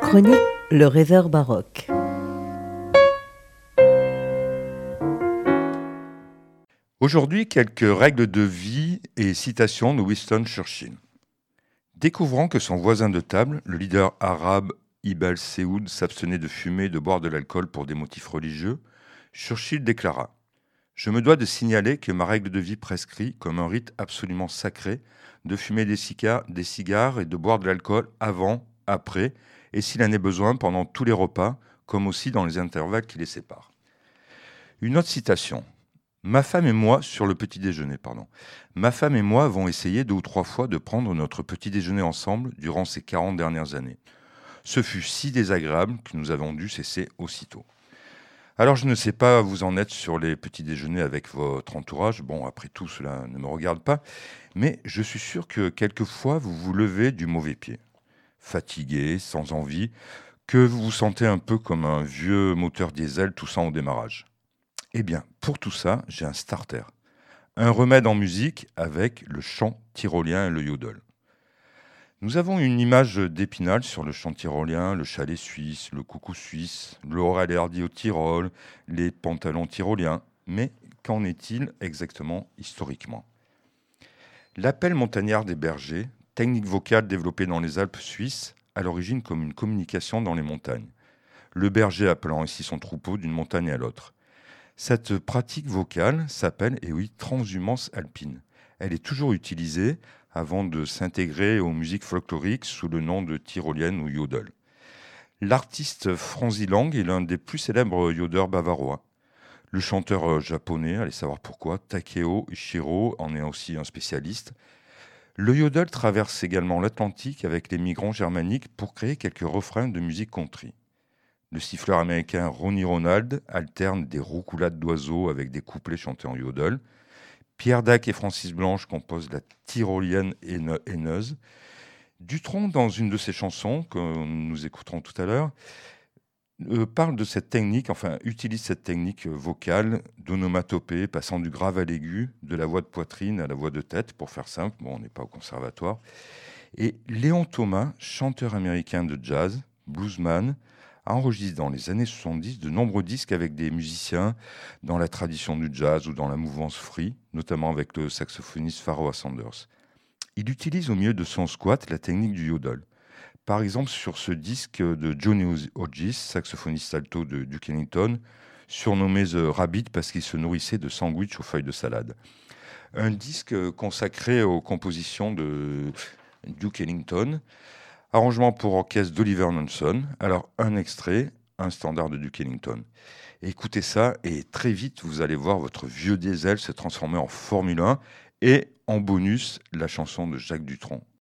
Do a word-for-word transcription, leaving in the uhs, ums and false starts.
chronique Le Rêveur baroque. Aujourd'hui, quelques règles de vie et citations de Winston Churchill. Découvrant que son voisin de table, le leader arabe Ibn Saoud, s'abstenait de fumer et de boire de l'alcool pour des motifs religieux, Churchill déclara « Je me dois de signaler que ma règle de vie prescrit, comme un rite absolument sacré, de fumer des cigares, des cigares et de boire de l'alcool avant, après, et s'il en est besoin pendant tous les repas, comme aussi dans les intervalles qui les séparent. » Une autre citation. Ma femme et moi, sur le petit déjeuner, pardon. Ma femme et moi avons essayé deux ou trois fois de prendre notre petit déjeuner ensemble durant ces quarante dernières années. Ce fut si désagréable que nous avons dû cesser aussitôt. Alors je ne sais pas où vous en êtes sur les petits déjeuners avec votre entourage. Bon, après tout, cela ne me regarde pas. Mais je suis sûr que quelquefois, vous vous levez du mauvais pied. Fatigué, sans envie, que vous vous sentez un peu comme un vieux moteur diesel toussant au démarrage. Eh bien, pour tout ça, j'ai un starter. Un remède en musique avec le chant tyrolien et le yodel. Nous avons une image d'Épinal sur le chant tyrolien, le chalet suisse, le coucou suisse, Laurel et Hardy au Tyrol, les pantalons tyroliens. Mais qu'en est-il exactement historiquement ? L'appel montagnard des bergers, technique vocale développée dans les Alpes suisses, à l'origine comme une communication dans les montagnes. Le berger appelant ainsi son troupeau d'une montagne à l'autre. Cette pratique vocale s'appelle, et oui, transhumance alpine. Elle est toujours utilisée avant de s'intégrer aux musiques folkloriques sous le nom de tyrolienne ou yodel. L'artiste Franzi Lang est l'un des plus célèbres yodeurs bavarois. Le chanteur japonais, allez savoir pourquoi, Takeo Shiro en est aussi un spécialiste. Le yodel traverse également l'Atlantique avec les migrants germaniques pour créer quelques refrains de musique country. Le siffleur américain Ronnie Ronald alterne des roucoulades d'oiseaux avec des couplets chantés en yodel. Pierre Dac et Francis Blanche composent la tyrolienne haineuse. Dutronc, dans une de ses chansons, que nous écouterons tout à l'heure, euh, parle de cette technique, enfin utilise cette technique vocale d'onomatopée, passant du grave à l'aigu, de la voix de poitrine à la voix de tête, pour faire simple. Bon, on n'est pas au conservatoire. Et Léon Thomas, chanteur américain de jazz, bluesman, a enregistré dans les années soixante-dix de nombreux disques avec des musiciens dans la tradition du jazz ou dans la mouvance free, notamment avec le saxophoniste Pharoah Sanders. Il utilise au milieu de son squat la technique du yodel. Par exemple, sur ce disque de Johnny Hodges, saxophoniste alto de Duke Ellington, surnommé The Rabbit parce qu'il se nourrissait de sandwichs aux feuilles de salade. Un disque consacré aux compositions de Duke Ellington, arrangement pour orchestre d'Oliver Nelson. Alors, un extrait, un standard de Duke Ellington. Écoutez ça et très vite, vous allez voir votre vieux diesel se transformer en Formule un et en bonus, la chanson de Jacques Dutronc.